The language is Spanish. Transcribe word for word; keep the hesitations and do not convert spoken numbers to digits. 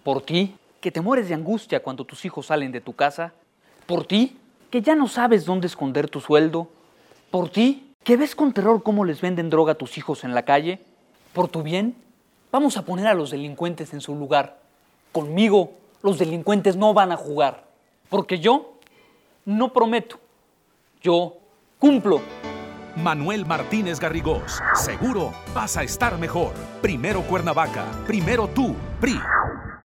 Por ti, que te mueres de angustia cuando tus hijos salen de tu casa. Por ti, que ya no sabes dónde esconder tu sueldo. Por ti, que ves con terror cómo les venden droga a tus hijos en la calle. Por tu bien, vamos a poner a los delincuentes en su lugar. Conmigo, los delincuentes no van a jugar. Porque yo no prometo, yo cumplo. Manuel Martínez Garrigós, seguro vas a estar mejor. Primero Cuernavaca, primero tú, P R I.